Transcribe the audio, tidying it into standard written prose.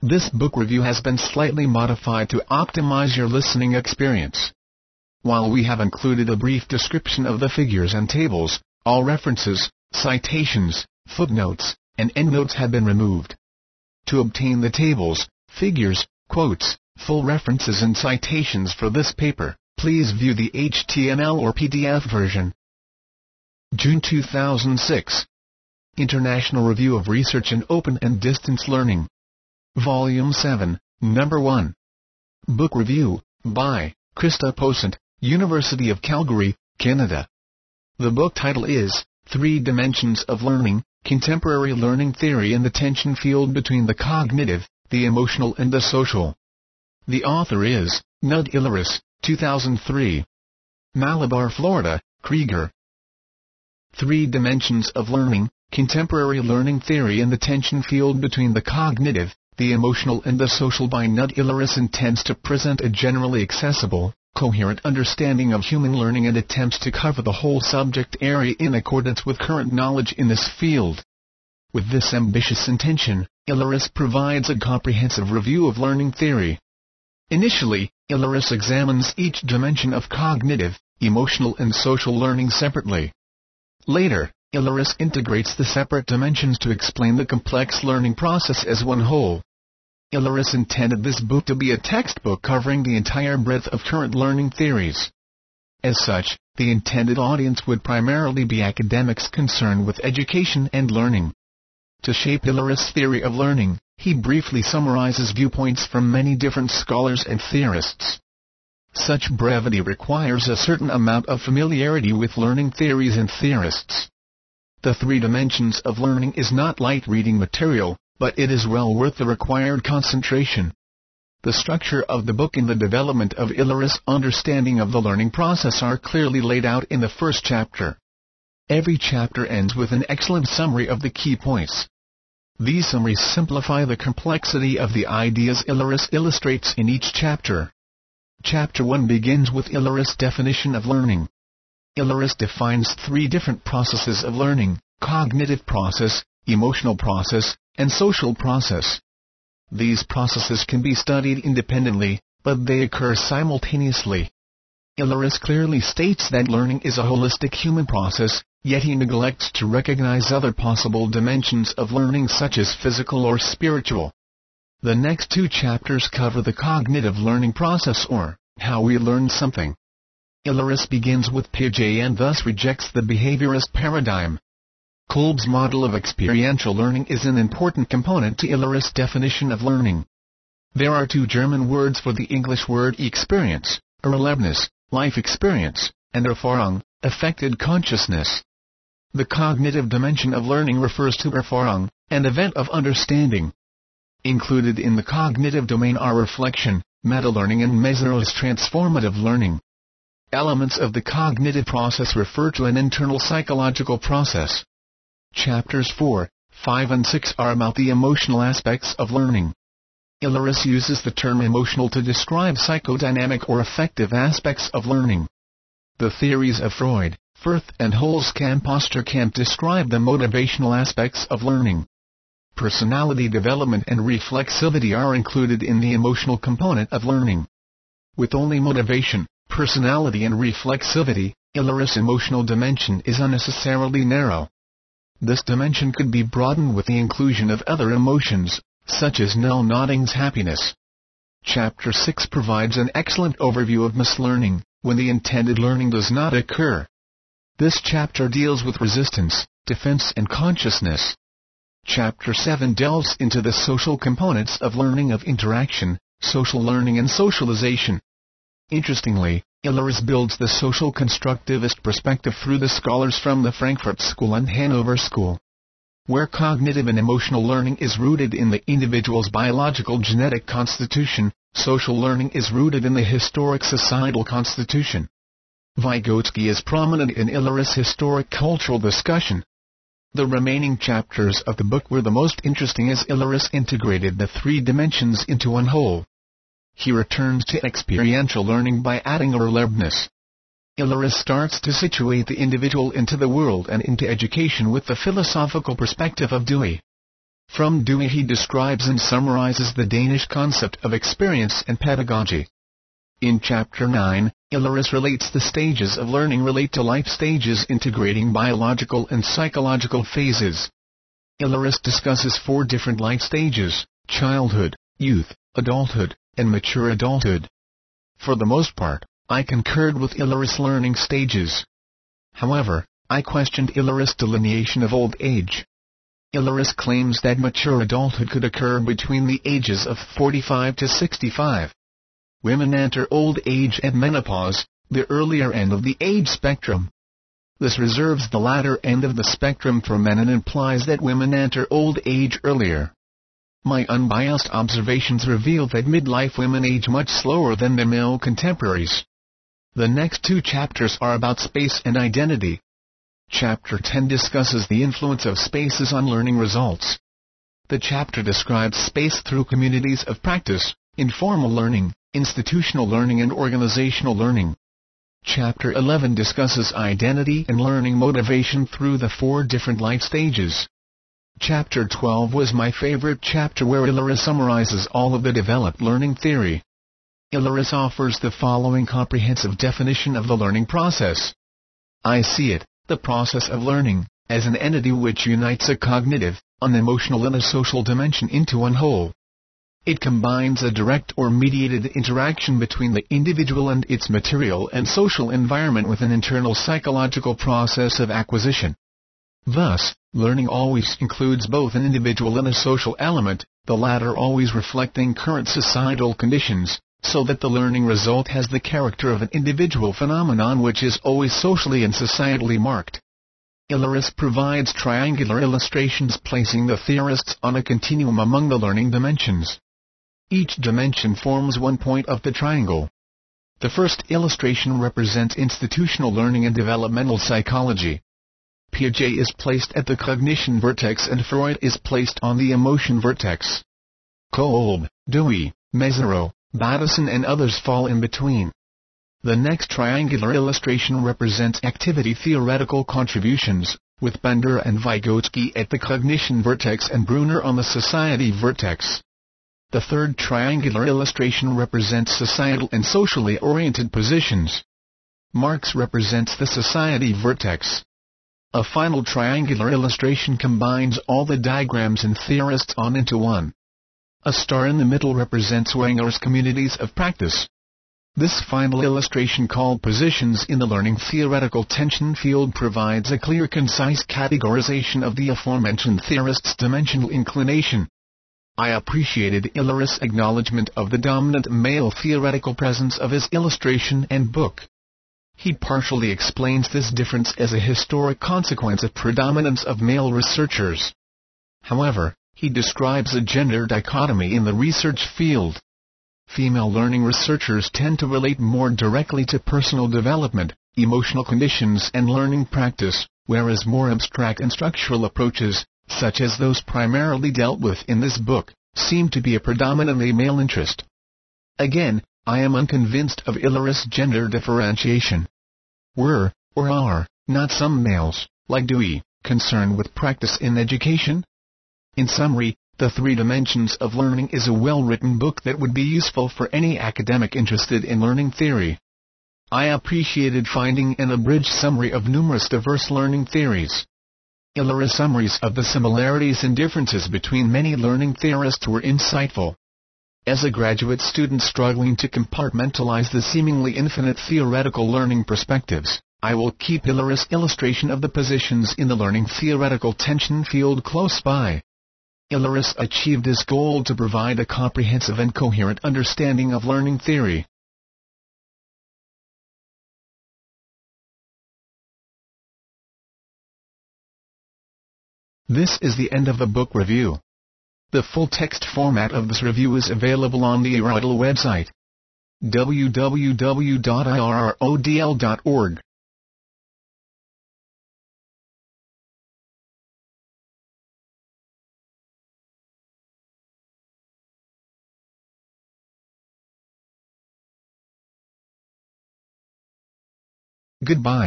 This book review has been slightly modified to optimize your listening experience. While we have included a brief description of the figures and tables, all references, citations, footnotes, and endnotes have been removed. To obtain the tables, figures, quotes, full references and citations for this paper, please view the HTML or PDF version. June 2006. International Review of Research in Open and Distance Learning. Volume 7, Number 1. Book Review, by Krista Posant, University of Calgary, Canada. The book title is, 3 Dimensions of Learning, Contemporary Learning Theory and the Tension Field Between the Cognitive, the Emotional and the Social. The author is, Nud Illaris, 2003. Malabar, Florida, Krieger. 3 Dimensions of Learning, Contemporary Learning Theory and the Tension Field Between the Cognitive, the Emotional and the Social by Nud Illaris intends to present a generally accessible, coherent understanding of human learning and attempts to cover the whole subject area in accordance with current knowledge in this field. With this ambitious intention, Illaris provides a comprehensive review of learning theory. Initially, Illaris examines each dimension of cognitive, emotional and social learning separately. Later, Illaris integrates the separate dimensions to explain the complex learning process as one whole. Illaris intended this book to be a textbook covering the entire breadth of current learning theories. As such, the intended audience would primarily be academics concerned with education and learning. To shape Illaris' theory of learning, he briefly summarizes viewpoints from many different scholars and theorists. Such brevity requires a certain amount of familiarity with learning theories and theorists. The 3 Dimensions of Learning is not light reading material, but it is well worth the required concentration. The structure of the book and the development of Illaris' understanding of the learning process are clearly laid out in the first chapter. Every chapter ends with an excellent summary of the key points. These summaries simplify the complexity of the ideas Illaris illustrates in each chapter. Chapter 1 begins with Illaris' definition of learning. Illaris defines 3 different processes of learning: cognitive process, emotional process, and social process. These processes can be studied independently, but they occur simultaneously. Illaris clearly states that learning is a holistic human process, yet he neglects to recognize other possible dimensions of learning such as physical or spiritual. The next 2 chapters cover the cognitive learning process, or how we learn something. Illaris begins with Piaget and thus rejects the behaviorist paradigm. Kolb's model of experiential learning is an important component to Illaris' definition of learning. There are 2 German words for the English word experience: Erlebnis, life experience, and Erfahrung, affected consciousness. The cognitive dimension of learning refers to Erfahrung, an event of understanding. Included in the cognitive domain are reflection, meta-learning and Meissner's transformative learning. Elements of the cognitive process refer to an internal psychological process. Chapters 4, 5 and 6 are about the emotional aspects of learning. Illaris uses the term emotional to describe psychodynamic or affective aspects of learning. The theories of Freud, Firth and Holzkamp-Osterkamp describe the motivational aspects of learning. Personality development and reflexivity are included in the emotional component of learning. With only motivation, personality and reflexivity, Illaris' emotional dimension is unnecessarily narrow. This dimension could be broadened with the inclusion of other emotions, such as Nell Nodding's happiness. Chapter 6 provides an excellent overview of mislearning, when the intended learning does not occur. This chapter deals with resistance, defense and consciousness. Chapter 7 delves into the social components of learning of interaction, social learning and socialization. Interestingly, Illaris builds the social constructivist perspective through the scholars from the Frankfurt School and Hanover School. Where cognitive and emotional learning is rooted in the individual's biological genetic constitution, social learning is rooted in the historic societal constitution. Vygotsky is prominent in Illaris' historic cultural discussion. The remaining chapters of the book were the most interesting as Illaris integrated the 3 dimensions into one whole. He returns to experiential learning by adding Erlebnis. Illaris starts to situate the individual into the world and into education with the philosophical perspective of Dewey. From Dewey he describes and summarizes the Danish concept of experience and pedagogy. In Chapter 9, Illerus relates the stages of learning relate to life stages integrating biological and psychological phases. Illerus discusses 4 different life stages: childhood, youth, adulthood, and mature adulthood. For the most part, I concurred with Illerus' learning stages. However, I questioned Illerus' delineation of old age. Illerus claims that mature adulthood could occur between the ages of 45 to 65. Women enter old age at menopause, the earlier end of the age spectrum. This reserves the latter end of the spectrum for men and implies that women enter old age earlier. My unbiased observations reveal that midlife women age much slower than their male contemporaries. The next 2 chapters are about space and identity. Chapter 10 discusses the influence of spaces on learning results. The chapter describes space through communities of practice, informal learning, institutional learning and organizational learning. Chapter 11 discusses identity and learning motivation through the 4 different life stages. Chapter 12 was my favorite chapter, where Illerus summarizes all of the developed learning theory. Illerus offers the following comprehensive definition of the learning process. I see it, the process of learning, as an entity which unites a cognitive, an emotional and a social dimension into one whole. It combines a direct or mediated interaction between the individual and its material and social environment with an internal psychological process of acquisition. Thus, learning always includes both an individual and a social element, the latter always reflecting current societal conditions, so that the learning result has the character of an individual phenomenon which is always socially and societally marked. Illerus provides triangular illustrations placing the theorists on a continuum among the learning dimensions. Each dimension forms one point of the triangle. The first illustration represents institutional learning and developmental psychology. Piaget is placed at the cognition vertex and Freud is placed on the emotion vertex. Kolb, Dewey, Mezirow, Bateson and others fall in between. The next triangular illustration represents activity theoretical contributions, with Bender and Vygotsky at the cognition vertex and Brunner on the society vertex. The third triangular illustration represents societal and socially oriented positions. Marx represents the society vertex. A final triangular illustration combines all the diagrams and theorists on into one. A star in the middle represents Wenger's communities of practice. This final illustration, called positions in the learning theoretical tension field, provides a clear, concise categorization of the aforementioned theorist's dimensional inclination. I appreciated Illerus' acknowledgement of the dominant male theoretical presence of his illustration and book. He partially explains this difference as a historic consequence of predominance of male researchers. However, he describes a gender dichotomy in the research field. Female learning researchers tend to relate more directly to personal development, emotional conditions and learning practice, whereas more abstract and structural approaches, such as those primarily dealt with in this book, seem to be a predominantly male interest. Again, I am unconvinced of Illerus' gender differentiation. Were, or are, not some males, like Dewey, concerned with practice in education? In summary, The 3 Dimensions of Learning is a well-written book that would be useful for any academic interested in learning theory. I appreciated finding an abridged summary of numerous diverse learning theories. Illerus' summaries of the similarities and differences between many learning theorists were insightful. As a graduate student struggling to compartmentalize the seemingly infinite theoretical learning perspectives, I will keep Illerus' illustration of the positions in the learning theoretical tension field close by. Illerus achieved his goal to provide a comprehensive and coherent understanding of learning theory. This is the end of the book review. The full text format of this review is available on the Aristotle website, www.irrodl.org. Goodbye.